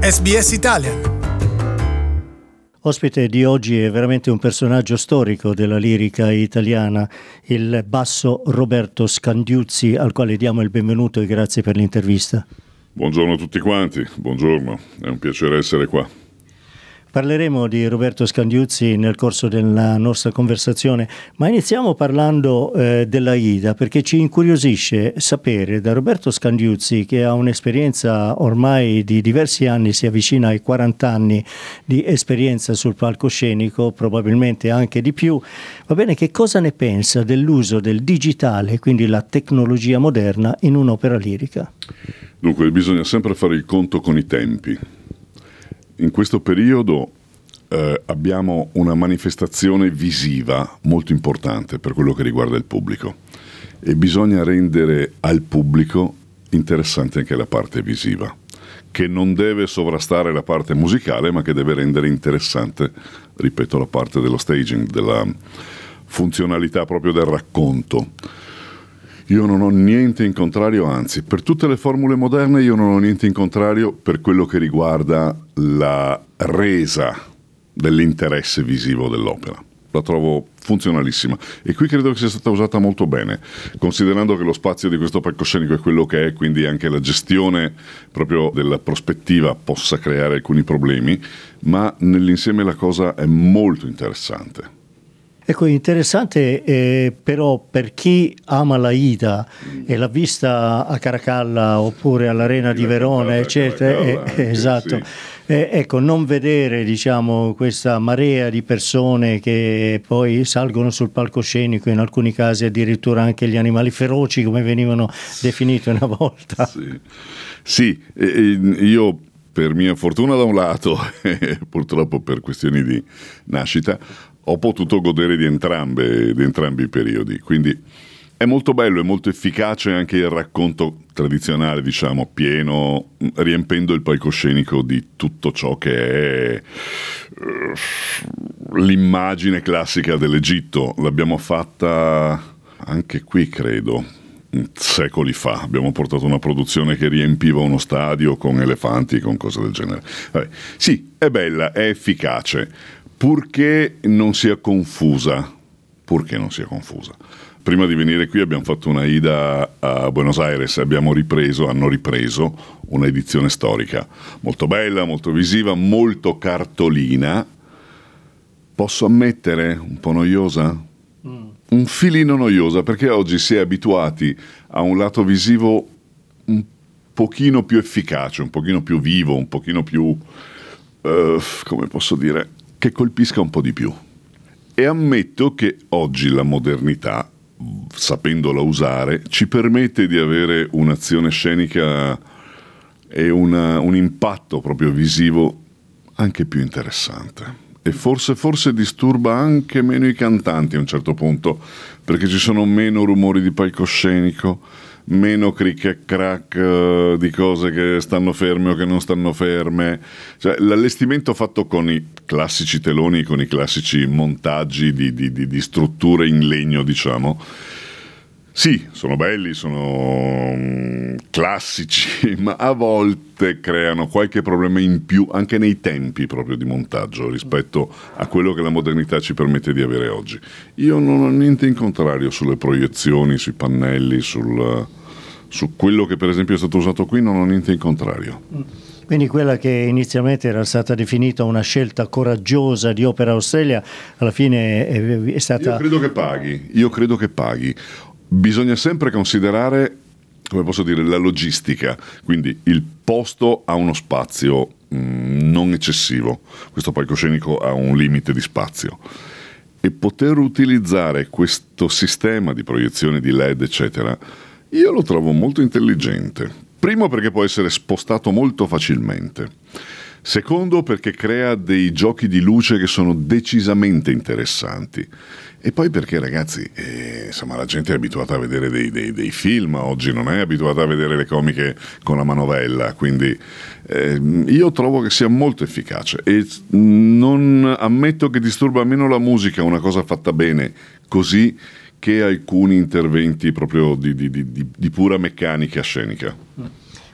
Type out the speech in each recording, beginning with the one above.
SBS Italian. Ospite di oggi è veramente un personaggio storico della lirica italiana, il basso Roberto Scandiuzzi, al quale diamo il benvenuto e grazie per l'intervista. Buongiorno a tutti quanti, buongiorno, è un piacere essere qua. Parleremo di Roberto Scandiuzzi nel corso della nostra conversazione, ma iniziamo parlando dell'Aida, perché ci incuriosisce sapere da Roberto Scandiuzzi, che ha un'esperienza ormai di diversi anni, si avvicina ai 40 anni di esperienza sul palcoscenico, probabilmente anche di più. Va bene, che cosa ne pensa dell'uso del digitale, quindi la tecnologia moderna, in un'opera lirica? Dunque, bisogna sempre fare il conto con i tempi. In questo periodo abbiamo una manifestazione visiva molto importante per quello che riguarda il pubblico e bisogna rendere al pubblico interessante anche la parte visiva, che non deve sovrastare la parte musicale, ma che deve rendere interessante, ripeto, la parte dello staging, della funzionalità proprio del racconto. Io non ho niente in contrario, anzi, per tutte le formule moderne io non ho niente in contrario per quello che riguarda la resa dell'interesse visivo dell'opera. La trovo funzionalissima e qui credo che sia stata usata molto bene, considerando che lo spazio di questo palcoscenico è quello che è, quindi anche la gestione proprio della prospettiva possa creare alcuni problemi, ma nell'insieme la cosa è molto interessante. Ecco, interessante però per chi ama l'Aida e l'ha vista a Caracalla oppure all'Arena di Verona, eccetera, esatto. Sì. Ecco, non vedere, diciamo, questa marea di persone che poi salgono sul palcoscenico, in alcuni casi addirittura anche gli animali feroci, come venivano definiti una volta. Sì, io per mia fortuna da un lato e purtroppo per questioni di nascita ho potuto godere di entrambi i periodi, quindi è molto bello, è molto efficace anche il racconto tradizionale, diciamo, pieno, riempendo il palcoscenico di tutto ciò che è l'immagine classica dell'Egitto. L'abbiamo fatta anche qui, credo, secoli fa. Abbiamo portato una produzione che riempiva uno stadio con elefanti, con cose del genere. Vabbè, sì, è bella, è efficace, purché non sia confusa. Prima di venire qui abbiamo fatto una Aida a Buenos Aires, hanno ripreso una edizione storica molto bella, molto visiva, molto cartolina. Posso ammettere, un po' noiosa? Un filino noiosa, perché oggi si è abituati a un lato visivo un pochino più efficace, un pochino più vivo, un pochino più, come posso dire, che colpisca un po' di più. E ammetto che oggi la modernità, sapendola usare, ci permette di avere un'azione scenica e un impatto proprio visivo anche più interessante. E forse disturba anche meno i cantanti a un certo punto, perché ci sono meno rumori di palcoscenico, meno cric e crack di cose che stanno ferme o che non stanno ferme. Cioè, l'allestimento fatto con i classici teloni, con i classici montaggi di strutture in legno, diciamo, sì, sono belli, sono classici, ma a volte creano qualche problema in più anche nei tempi proprio di montaggio rispetto a quello che la modernità ci permette di avere oggi. Io non ho niente in contrario sulle proiezioni, sui pannelli, su quello che per esempio è stato usato qui, non ho niente in contrario. Quindi quella che inizialmente era stata definita una scelta coraggiosa di Opera Australia, alla fine è stata... Io credo che paghi. Bisogna sempre considerare, come posso dire, la logistica, quindi il posto ha uno spazio non eccessivo, questo palcoscenico ha un limite di spazio, e poter utilizzare questo sistema di proiezione di LED, eccetera, io lo trovo molto intelligente. Primo, perché può essere spostato molto facilmente. Secondo, perché crea dei giochi di luce che sono decisamente interessanti. E poi perché, ragazzi, insomma, la gente è abituata a vedere dei film, oggi non è abituata a vedere le comiche con la manovella, quindi io trovo che sia molto efficace e non ammetto che disturba meno la musica, una cosa fatta bene così, che alcuni interventi proprio di pura meccanica scenica.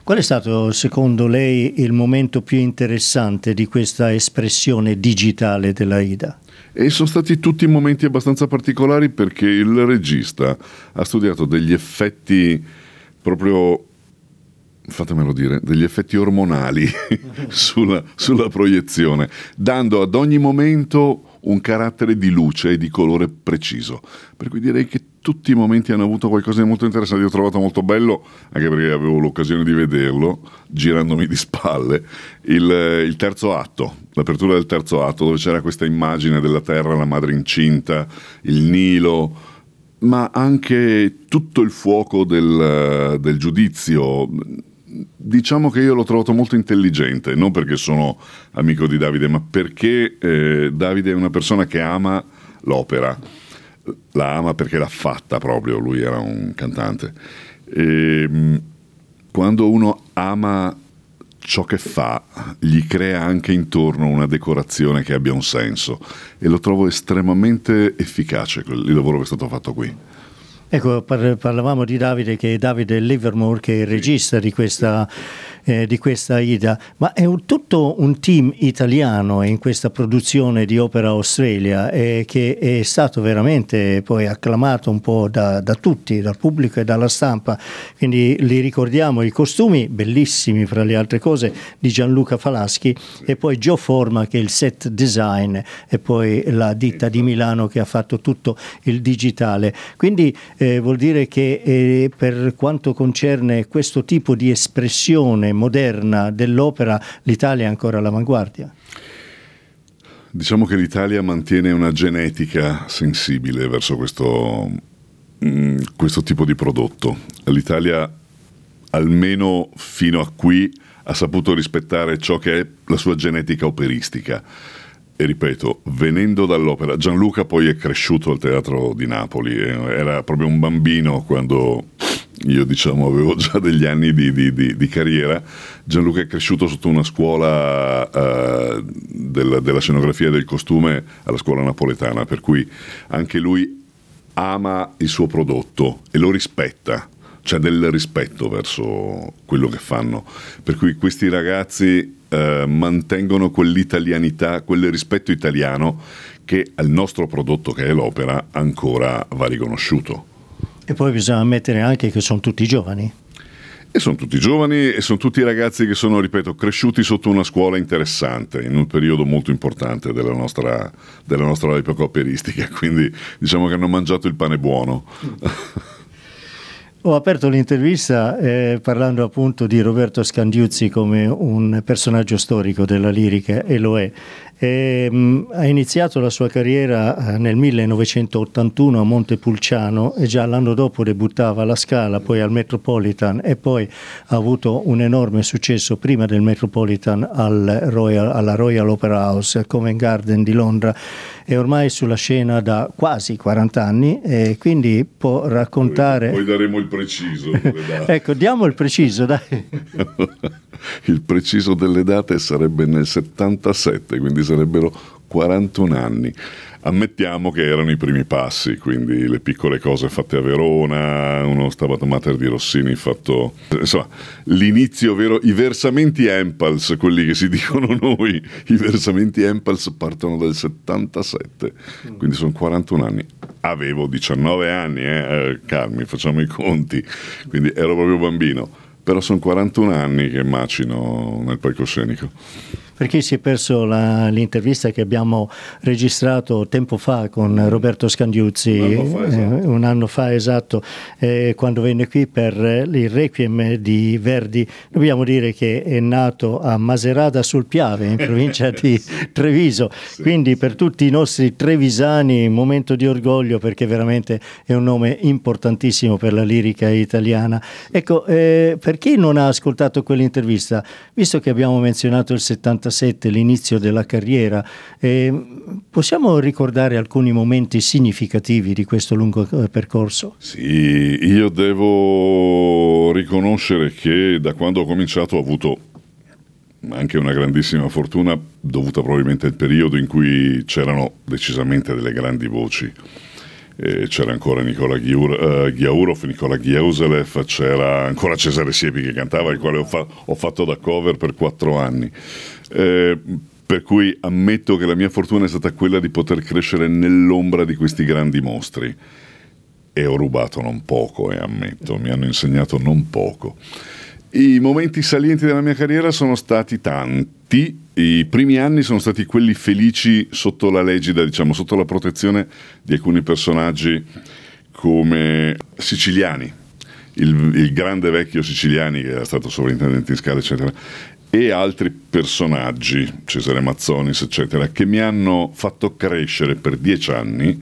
Qual è stato, secondo lei, il momento più interessante di questa espressione digitale dell'Aida? E sono stati tutti momenti abbastanza particolari perché il regista ha studiato degli effetti proprio, fatemelo dire, degli effetti ormonali sulla proiezione, dando ad ogni momento un carattere di luce e di colore preciso. Per cui direi che tutti i momenti hanno avuto qualcosa di molto interessante. Io ho trovato molto bello, anche perché avevo l'occasione di vederlo, girandomi di spalle, il terzo atto, l'apertura del terzo atto, dove c'era questa immagine della terra, la madre incinta, il Nilo, ma anche tutto il fuoco del giudizio. Diciamo che io l'ho trovato molto intelligente, non perché sono amico di Davide, ma perché Davide è una persona che ama l'opera, la ama perché l'ha fatta proprio, lui era un cantante. E, quando uno ama ciò che fa, gli crea anche intorno una decorazione che abbia un senso, e lo trovo estremamente efficace il lavoro che è stato fatto qui. Ecco, parlavamo di Davide, che è Davide Livermore, che è il regista di questa Aida, ma è tutto un team italiano in questa produzione di Opera Australia, che è stato veramente poi acclamato un po' da tutti, dal pubblico e dalla stampa. Quindi li ricordiamo, i costumi bellissimi, fra le altre cose, di Gianluca Falaschi, e poi Joe Forma, che è il set design, e poi la ditta di Milano che ha fatto tutto il digitale. Quindi vuol dire che per quanto concerne questo tipo di espressione moderna dell'opera, l'Italia è ancora all'avanguardia. Diciamo che l'Italia mantiene una genetica sensibile verso questo tipo di prodotto. L'Italia, almeno fino a qui, ha saputo rispettare ciò che è la sua genetica operistica. E ripeto, venendo dall'opera, Gianluca poi è cresciuto al Teatro di Napoli, era proprio un bambino quando io, diciamo, avevo già degli anni di carriera. Gianluca è cresciuto sotto una scuola della scenografia e del costume alla scuola napoletana, per cui anche lui ama il suo prodotto e lo rispetta, c'è del rispetto verso quello che fanno, per cui questi ragazzi mantengono quell'italianità, quel rispetto italiano che al nostro prodotto, che è l'opera, ancora va riconosciuto. E poi bisogna ammettere anche che sono tutti giovani. E sono tutti giovani e sono tutti ragazzi che sono, ripeto, cresciuti sotto una scuola interessante, in un periodo molto importante della nostra epoca operistica, quindi diciamo che hanno mangiato il pane buono. Ho aperto l'intervista parlando appunto di Roberto Scandiuzzi come un personaggio storico della lirica, e lo è. Ha iniziato la sua carriera nel 1981 a Montepulciano, e già l'anno dopo debuttava alla Scala, poi al Metropolitan, e poi ha avuto un enorme successo prima del Metropolitan alla Royal Opera House, al Covent Garden di Londra. È ormai sulla scena da quasi 40 anni, e quindi può raccontare... Poi daremo il preciso delle date. Ecco, diamo il preciso, dai. Il preciso delle date sarebbe nel 77, quindi sarebbero 41 anni. Ammettiamo che erano i primi passi, quindi le piccole cose fatte a Verona, uno Stabat Mater di Rossini fatto... Insomma, l'inizio vero, i versamenti Empals, quelli che si dicono noi, i versamenti Empals partono dal 77, quindi sono 41 anni. Avevo 19 anni, calmi, facciamo i conti, quindi ero proprio bambino, però sono 41 anni che macino nel palcoscenico. Per chi si è perso l'intervista che abbiamo registrato tempo fa con Roberto Scandiuzzi, un anno fa esatto, quando venne qui per il Requiem di Verdi, dobbiamo dire che è nato a Maserata sul Piave, in provincia di Treviso, quindi per tutti i nostri trevisani un momento di orgoglio, perché veramente è un nome importantissimo per la lirica italiana. Ecco, per chi non ha ascoltato quell'intervista, visto che abbiamo menzionato il 77, l'inizio della carriera, possiamo ricordare alcuni momenti significativi di questo lungo percorso? Sì, io devo riconoscere che da quando ho cominciato ho avuto anche una grandissima fortuna, dovuta probabilmente al periodo in cui c'erano decisamente delle grandi voci. c'era ancora Nicola Ghiaurov, Nicola Ghiauselev, c'era ancora Cesare Siepi che cantava, il quale ho fatto da cover per 4 anni. Per cui ammetto che la mia fortuna è stata quella di poter crescere nell'ombra di questi grandi mostri. E ho rubato non poco, ammetto, mi hanno insegnato non poco. I momenti salienti della mia carriera sono stati tanti. I primi anni sono stati quelli felici sotto la legida, diciamo, sotto la protezione di alcuni personaggi come Siciliani, il grande vecchio Siciliani che era stato sovrintendente in Scala, eccetera, e altri personaggi, Cesare Mazzonis, eccetera, che mi hanno fatto crescere per 10 anni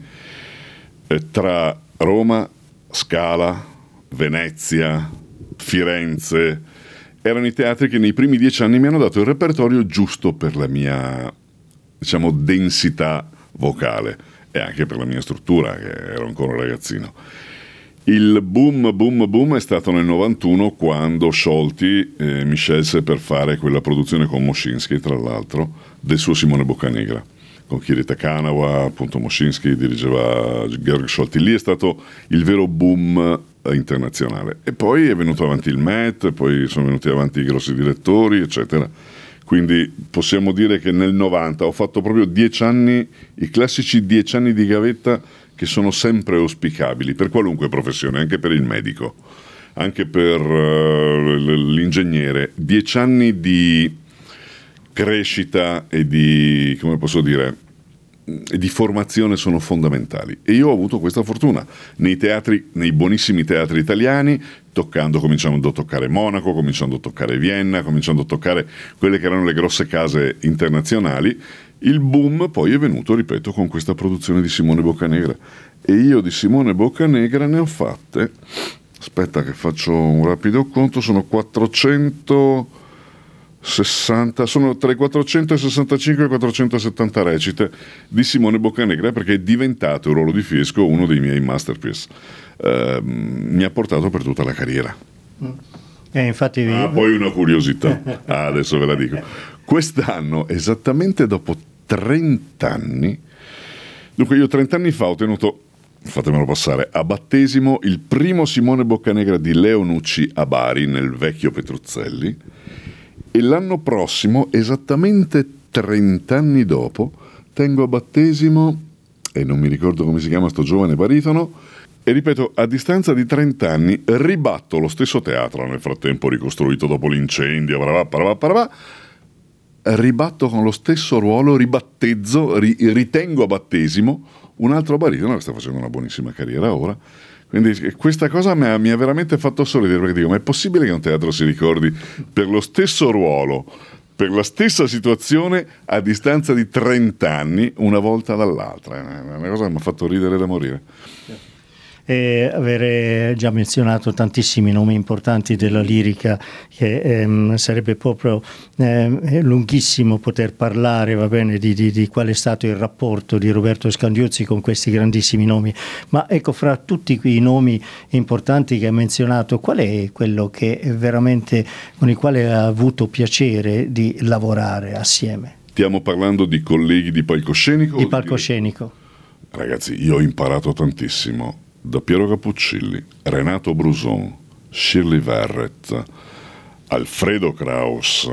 tra Roma, Scala, Venezia, Firenze. Erano i teatri che nei primi 10 anni mi hanno dato il repertorio giusto per la mia, diciamo, densità vocale e anche per la mia struttura, che ero ancora un ragazzino. Il boom è stato nel 91, quando Scholti mi scelse per fare quella produzione con Moshinsky, tra l'altro, del suo Simone Boccanegra. Con Kirita Kanawa, appunto Moshinsky dirigeva Georg Scholti. Lì è stato il vero boom internazionale. E poi è venuto avanti il Met, poi sono venuti avanti i grossi direttori, eccetera. Quindi possiamo dire che nel 90 ho fatto proprio 10 anni, i classici 10 anni di gavetta, che sono sempre auspicabili per qualunque professione, anche per il medico, anche per l'ingegnere. 10 anni di crescita e di, come posso dire, di formazione sono fondamentali, e io ho avuto questa fortuna nei teatri, nei buonissimi teatri italiani, cominciando a toccare Monaco, cominciando a toccare Vienna, cominciando a toccare quelle che erano le grosse case internazionali. Il boom poi è venuto, ripeto, con questa produzione di Simone Boccanegra, e io di Simone Boccanegra ne ho fatte, aspetta che faccio un rapido conto, sono 460, sono tra i 465 e i 470 recite di Simone Boccanegra, perché è diventato il ruolo di Fiesco uno dei miei masterpiece. Mi ha portato per tutta la carriera. Infatti poi una curiosità, adesso ve la dico. Quest'anno, esattamente dopo 30 anni, dunque io 30 anni fa ho tenuto, fatemelo passare, a battesimo il primo Simone Boccanegra di Leo Nucci a Bari, nel vecchio Petruzzelli, e l'anno prossimo, esattamente 30 anni dopo, tengo a battesimo, e non mi ricordo come si chiama sto giovane baritono, e ripeto, a distanza di 30 anni ribatto lo stesso teatro, nel frattempo ricostruito dopo l'incendio, ribatto con lo stesso ruolo, ribattezzo, ritengo a battesimo un altro baritono che sta facendo una buonissima carriera ora. Quindi questa cosa mi ha veramente fatto sorridere, perché dico, ma è possibile che un teatro si ricordi per lo stesso ruolo, per la stessa situazione, a distanza di 30 anni, una volta dall'altra? È una cosa che mi ha fatto ridere da morire. E avere già menzionato tantissimi nomi importanti della lirica, che sarebbe proprio lunghissimo poter parlare, va bene, di qual è stato il rapporto di Roberto Scandiuzzi con questi grandissimi nomi. Ma ecco, fra tutti quei nomi importanti che ha menzionato, qual è quello che veramente, con il quale ha avuto piacere di lavorare assieme? Stiamo parlando di colleghi di palcoscenico? Di palcoscenico. Ragazzi, io ho imparato tantissimo da Piero Cappuccilli, Renato Bruson, Shirley Verrett, Alfredo Kraus,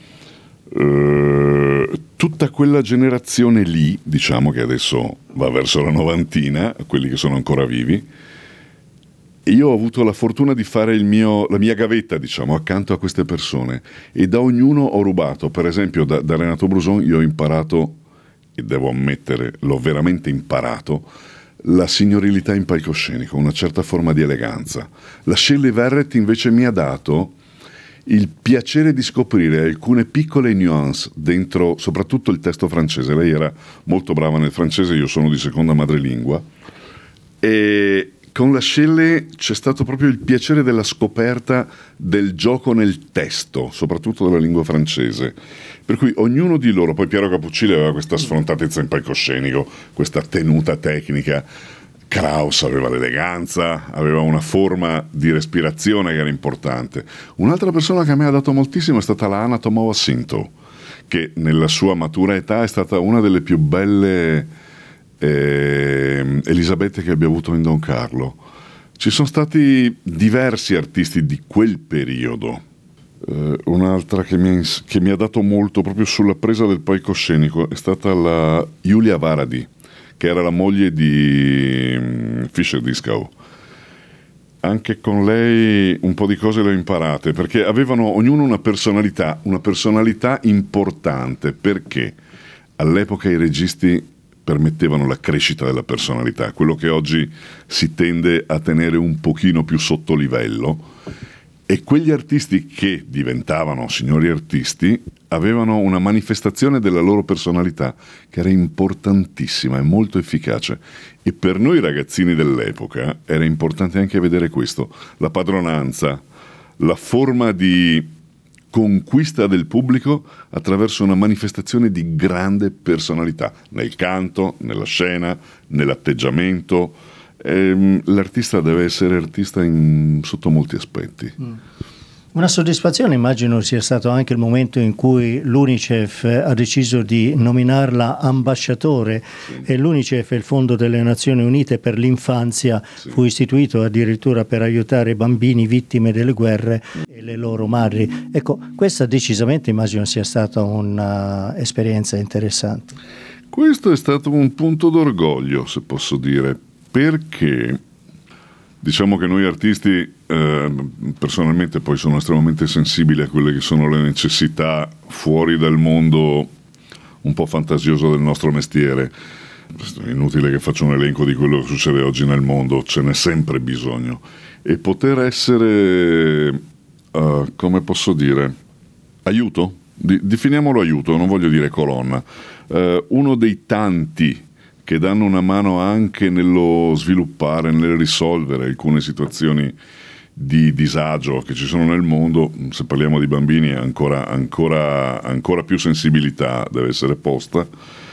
tutta quella generazione lì, diciamo, che adesso va verso la novantina, quelli che sono ancora vivi. E io ho avuto la fortuna di fare la mia gavetta, diciamo, accanto a queste persone, e da ognuno ho rubato. Per esempio da Renato Bruson io ho imparato, e devo ammettere, l'ho veramente imparato, la signorilità in palcoscenico, una certa forma di eleganza. La Shirley Verrett invece mi ha dato il piacere di scoprire alcune piccole nuance dentro, soprattutto il testo francese. Lei era molto brava nel francese, io sono di seconda madrelingua, e con la Shelley c'è stato proprio il piacere della scoperta del gioco nel testo, soprattutto della lingua francese. Per cui ognuno di loro, poi Piero Cappuccilli aveva questa sfrontatezza in palcoscenico, questa tenuta tecnica, Kraus aveva l'eleganza, aveva una forma di respirazione che era importante. Un'altra persona che a me ha dato moltissimo è stata la Anna Tomova-Sinto, che nella sua matura età è stata una delle più belle Elisabetta che abbia avuto in Don Carlo. Ci sono stati diversi artisti di quel periodo. Un'altra che mi ha dato molto proprio sulla presa del palcoscenico è stata la Julia Varadi, che era la moglie di Fischer Dieskau. Anche con lei un po' di cose le ho imparate, perché avevano ognuno una personalità importante, perché all'epoca i registi permettevano la crescita della personalità, quello che oggi si tende a tenere un pochino più sotto livello, e quegli artisti che diventavano signori artisti avevano una manifestazione della loro personalità che era importantissima e molto efficace, e per noi ragazzini dell'epoca era importante anche vedere questo, la padronanza, la forma di conquista del pubblico attraverso una manifestazione di grande personalità nel canto, nella scena, nell'atteggiamento. L'artista deve essere artista sotto molti aspetti. Una soddisfazione immagino sia stato anche il momento in cui l'UNICEF ha deciso di nominarla ambasciatore, e l'UNICEF è il Fondo delle Nazioni Unite per l'infanzia, fu istituito addirittura per aiutare bambini vittime delle guerre e le loro madri. Ecco, questa decisamente immagino sia stata un'esperienza interessante. Questo è stato un punto d'orgoglio, se posso dire, perché diciamo che noi artisti personalmente poi sono estremamente sensibili a quelle che sono le necessità fuori dal mondo un po' fantasioso del nostro mestiere. È inutile che faccia un elenco di quello che succede oggi nel mondo, ce n'è sempre bisogno, e poter essere come posso dire, aiuto, definiamolo aiuto, non voglio dire colonna, uno dei tanti che danno una mano anche nello sviluppare, nel risolvere alcune situazioni di disagio che ci sono nel mondo. Se parliamo di bambini ancora più sensibilità deve essere posta.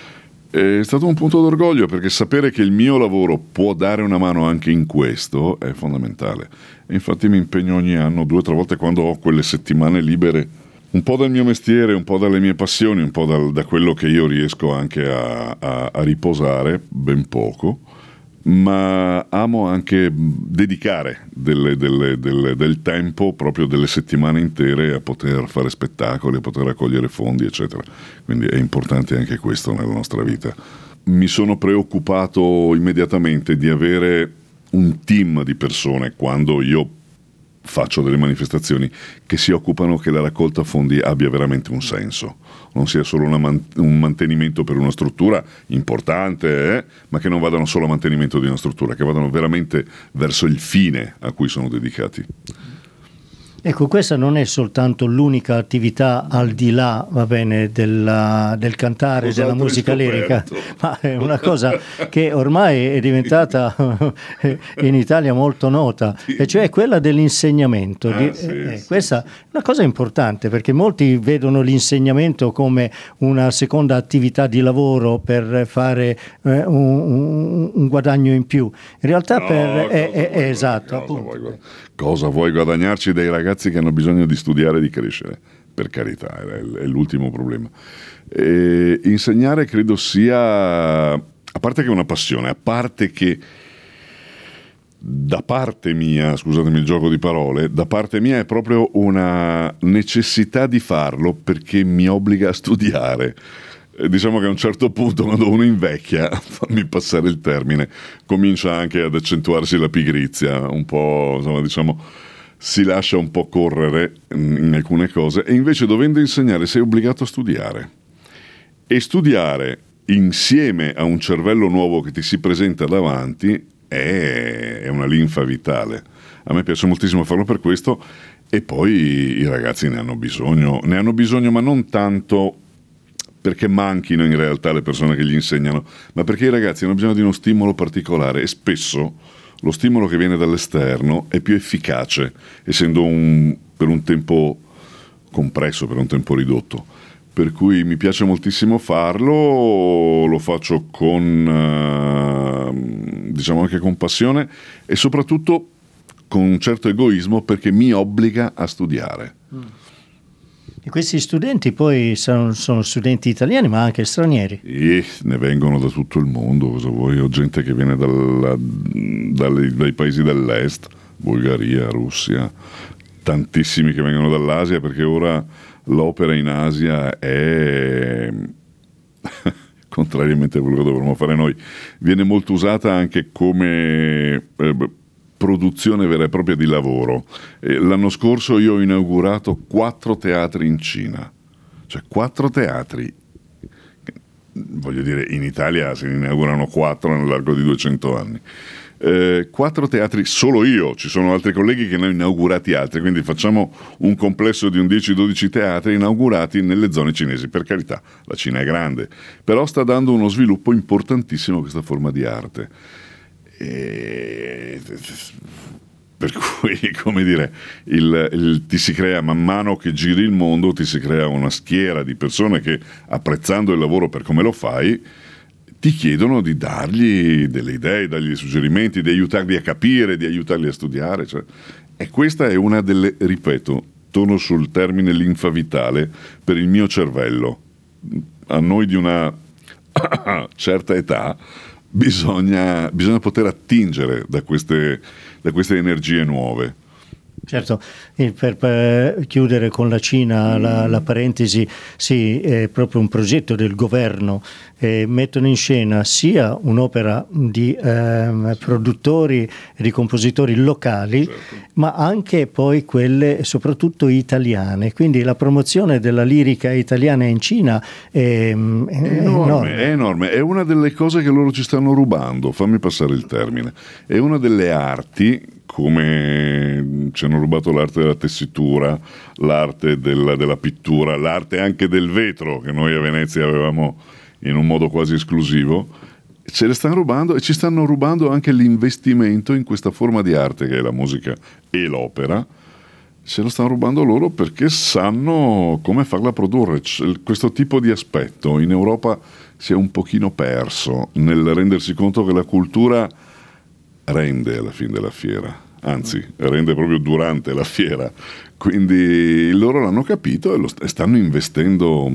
È stato un punto d'orgoglio, perché sapere che il mio lavoro può dare una mano anche in questo è fondamentale, e infatti mi impegno ogni anno 2 o 3 volte, quando ho quelle settimane libere, un po' dal mio mestiere, un po' dalle mie passioni, un po' da quello che io riesco anche a riposare, ben poco, ma amo anche dedicare del tempo, proprio delle settimane intere, a poter fare spettacoli, a poter raccogliere fondi, eccetera. Quindi è importante anche questo nella nostra vita. Mi sono preoccupato immediatamente di avere un team di persone, quando io faccio delle manifestazioni, che si occupano che la raccolta fondi abbia veramente un senso, non sia solo un mantenimento per una struttura importante, ma che non vadano solo a mantenimento di una struttura, che vadano veramente verso il fine a cui sono dedicati. Ecco, questa non è soltanto l'unica attività al di là, va bene, del cantare, della musica lirica, ma è una cosa che ormai è diventata in Italia molto nota, e cioè quella dell'insegnamento. Questa è una cosa importante, perché molti vedono l'insegnamento come una seconda attività di lavoro per fare un guadagno in più. In realtà è esatto, appunto. Cosa vuoi guadagnarci dai ragazzi che hanno bisogno di studiare e di crescere? Per carità, è l'ultimo problema. Insegnare credo sia, a parte che è una passione, a parte che da parte mia, scusatemi il gioco di parole, da parte mia è proprio una necessità di farlo, perché mi obbliga a studiare. Diciamo che a un certo punto, quando uno invecchia, fammi passare il termine, comincia anche ad accentuarsi la pigrizia, un po', insomma, diciamo, si lascia un po' correre in alcune cose, e invece, dovendo insegnare, sei obbligato a studiare, e studiare insieme a un cervello nuovo che ti si presenta davanti è una linfa vitale. A me piace moltissimo farlo per questo, e poi i ragazzi ne hanno bisogno, ma non tanto perché manchino in realtà le persone che gli insegnano, ma perché i ragazzi hanno bisogno di uno stimolo particolare, e spesso lo stimolo che viene dall'esterno è più efficace, essendo per un tempo compresso, per un tempo ridotto. Per cui mi piace moltissimo farlo, lo faccio diciamo anche con passione, e soprattutto con un certo egoismo, perché mi obbliga a studiare. E questi studenti poi sono studenti italiani ma anche stranieri? E ne vengono da tutto il mondo, cosa vuoi? Ho gente che viene dai paesi dell'est, Bulgaria, Russia, tantissimi che vengono dall'Asia, perché ora l'opera in Asia è, contrariamente a quello che dovremmo fare noi, viene molto usata anche come produzione vera e propria di lavoro. L'anno scorso io ho inaugurato 4 teatri in Cina, cioè 4 teatri. Voglio dire, in Italia se ne inaugurano 4 nell'arco di 200 anni. 4 teatri solo io, ci sono altri colleghi che ne hanno inaugurati altri, quindi facciamo un complesso di un 10-12 teatri inaugurati nelle zone cinesi. Per carità, la Cina è grande, però sta dando uno sviluppo importantissimo a questa forma di arte. Per cui, come dire, ti si crea, man mano che giri il mondo, ti si crea una schiera di persone che, apprezzando il lavoro per come lo fai, ti chiedono di dargli delle idee, dargli suggerimenti, di aiutarli a capire, di aiutarli a studiare. Cioè. E questa è una delle, ripeto, torno sul termine linfa vitale, per il mio cervello. A noi di una certa età bisogna poter attingere da queste energie nuove. Certo, per chiudere con la Cina la parentesi, sì, è proprio un progetto del governo, mettono in scena sia un'opera di produttori e di compositori locali, certo, ma anche poi quelle soprattutto italiane, quindi la promozione della lirica italiana in Cina è enorme. È enorme, è una delle cose che loro ci stanno rubando, fammi passare il termine, è una delle arti, come ci hanno rubato l'arte della tessitura, l'arte della pittura, l'arte anche del vetro, che noi a Venezia avevamo in un modo quasi esclusivo, ce le stanno rubando, e ci stanno rubando anche l'investimento in questa forma di arte che è la musica e l'opera. Ce lo stanno rubando loro perché sanno come farla produrre. Questo tipo di aspetto in Europa si è un pochino perso nel rendersi conto che la cultura rende alla fine della fiera, anzi rende proprio durante la fiera, quindi loro l'hanno capito e stanno investendo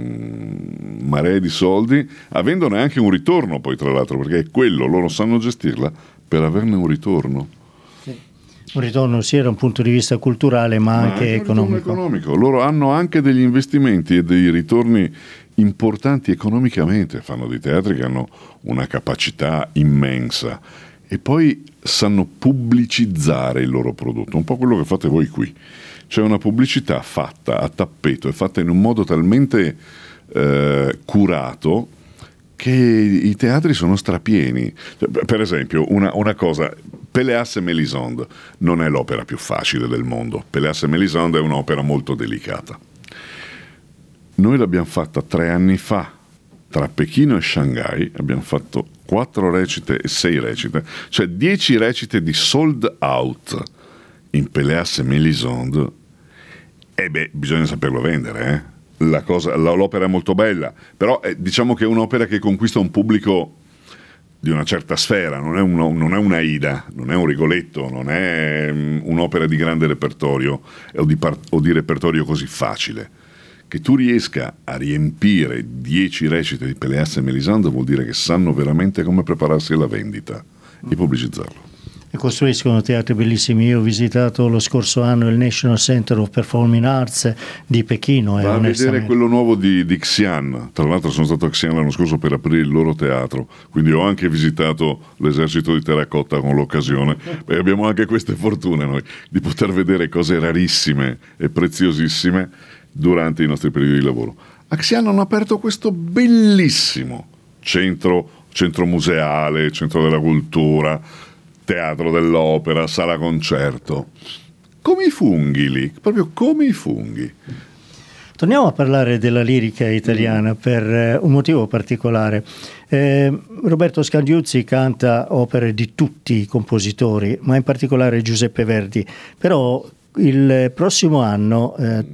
maree di soldi, avendone anche un ritorno poi, tra l'altro, perché è quello, loro sanno gestirla per averne un ritorno. Sì. Un ritorno sia da un punto di vista culturale ma anche economico. Loro hanno anche degli investimenti e dei ritorni importanti economicamente, fanno dei teatri che hanno una capacità immensa e poi sanno pubblicizzare il loro prodotto, un po' quello che fate voi qui. C'è una pubblicità fatta a tappeto e fatta in un modo talmente curato che i teatri sono strapieni. Per esempio, una cosa, Péléas et Mélisande non è l'opera più facile del mondo. Péléas et Mélisande è un'opera molto delicata. Noi l'abbiamo fatta 3 anni fa, tra Pechino e Shanghai, abbiamo fatto 4 recite e 6 recite, cioè 10 recite di sold out in Péléas et Mélisande. Bisogna saperlo vendere, l'opera è molto bella, però diciamo che è un'opera che conquista un pubblico di una certa sfera, non è una Aida, non è un Rigoletto, non è un'opera di grande repertorio o di repertorio così facile. Che tu riesca a riempire 10 recite di Péléas et Mélisande vuol dire che sanno veramente come prepararsi alla vendita e pubblicizzarlo. E costruiscono teatri bellissimi. Io ho visitato lo scorso anno il National Center of Performing Arts di Pechino. Va a vedere quello nuovo di Xi'an. Tra l'altro sono stato a Xi'an l'anno scorso per aprire il loro teatro, quindi ho anche visitato l'esercito di terracotta con l'occasione, e abbiamo anche queste fortune noi di poter vedere cose rarissime e preziosissime durante i nostri periodi di lavoro. A Xi'an hanno aperto questo bellissimo centro museale, centro della cultura, teatro dell'opera, sala concerto, come i funghi lì, proprio come i funghi. Torniamo a parlare della lirica italiana per un motivo particolare. Roberto Scandiuzzi canta opere di tutti i compositori, ma in particolare Giuseppe Verdi, però il prossimo anno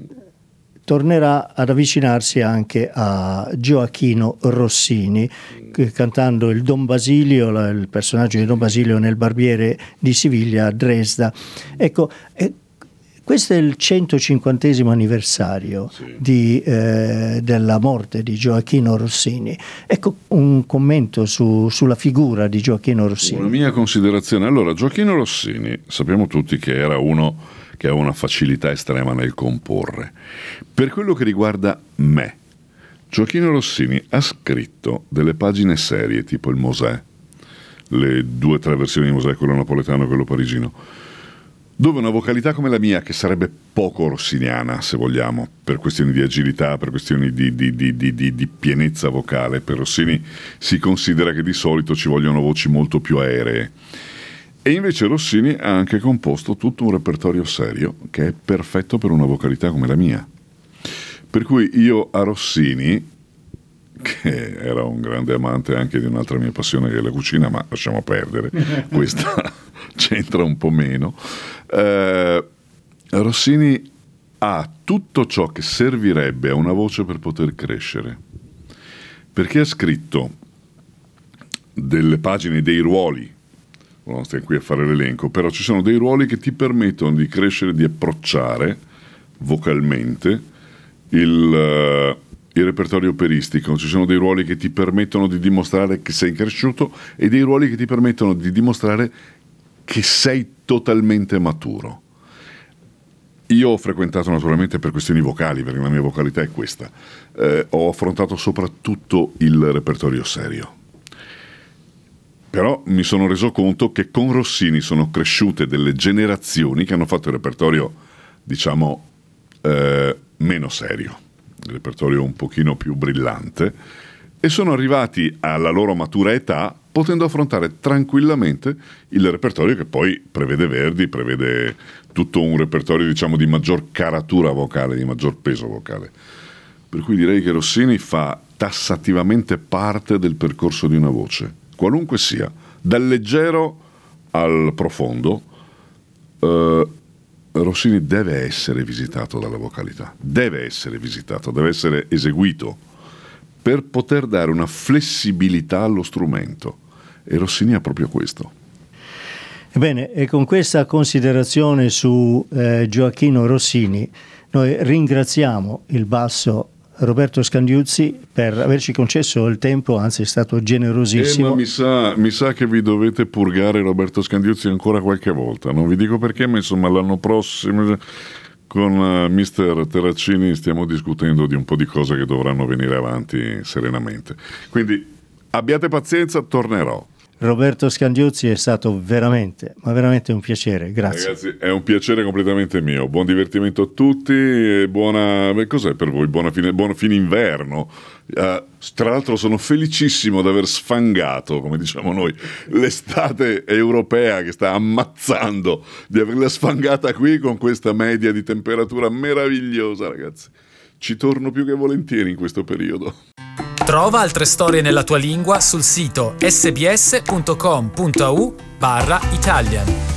tornerà ad avvicinarsi anche a Gioachino Rossini, cantando il Don Basilio, il personaggio di Don Basilio nel Barbiere di Siviglia a Dresda. Ecco, Questo è il 150° anniversario della morte di Gioachino Rossini. Ecco un commento sulla figura di Gioachino Rossini. Una mia considerazione. Allora, Gioachino Rossini, sappiamo tutti che era uno che ha una facilità estrema nel comporre. Per quello che riguarda me, Gioachino Rossini ha scritto delle pagine serie, tipo il Mosè, le 2 o 3 versioni di Mosè, quello napoletano e quello parigino, dove una vocalità come la mia, che sarebbe poco rossiniana, se vogliamo, per questioni di agilità, per questioni di pienezza vocale, per Rossini si considera che di solito ci vogliono voci molto più aeree. E invece Rossini ha anche composto tutto un repertorio serio che è perfetto per una vocalità come la mia. Per cui io a Rossini, che era un grande amante anche di un'altra mia passione che è la cucina, ma lasciamo perdere, questa c'entra un po' meno, Rossini ha tutto ciò che servirebbe a una voce per poter crescere, perché ha scritto delle pagine, dei ruoli, non stiamo qui a fare l'elenco, però ci sono dei ruoli che ti permettono di crescere, di approcciare vocalmente il repertorio operistico. Ci sono dei ruoli che ti permettono di dimostrare che sei cresciuto e dei ruoli che ti permettono di dimostrare che sei totalmente maturo. Io ho frequentato naturalmente per questioni vocali, perché la mia vocalità è questa, ho affrontato soprattutto il repertorio serio. Però mi sono reso conto che con Rossini sono cresciute delle generazioni che hanno fatto il repertorio, diciamo, meno serio, il repertorio un pochino più brillante, e sono arrivati alla loro matura età potendo affrontare tranquillamente il repertorio che poi prevede Verdi, prevede tutto un repertorio, diciamo, di maggior caratura vocale, di maggior peso vocale. Per cui direi che Rossini fa tassativamente parte del percorso di una voce, qualunque sia, dal leggero al profondo. Rossini deve essere visitato dalla vocalità, deve essere visitato, deve essere eseguito per poter dare una flessibilità allo strumento, e Rossini ha proprio questo. Ebbene, e con questa considerazione su Gioachino Rossini noi ringraziamo il basso Roberto Scandiuzzi per averci concesso il tempo, anzi è stato generosissimo. Ma mi sa che vi dovete purgare Roberto Scandiuzzi ancora qualche volta, non vi dico perché, ma insomma l'anno prossimo con mister Terracini stiamo discutendo di un po' di cose che dovranno venire avanti serenamente, quindi abbiate pazienza, tornerò. Roberto Scandiuzzi, è stato veramente, ma veramente un piacere, grazie. Ragazzi, è un piacere completamente mio, buon divertimento a tutti e buona, cos'è per voi? Buona fine inverno. Tra l'altro sono felicissimo di aver sfangato, come diciamo noi, l'estate europea che sta ammazzando, di averla sfangata qui con questa media di temperatura meravigliosa, ragazzi. Ci torno più che volentieri in questo periodo. Trova altre storie nella tua lingua sul sito sbs.com.au/Italian.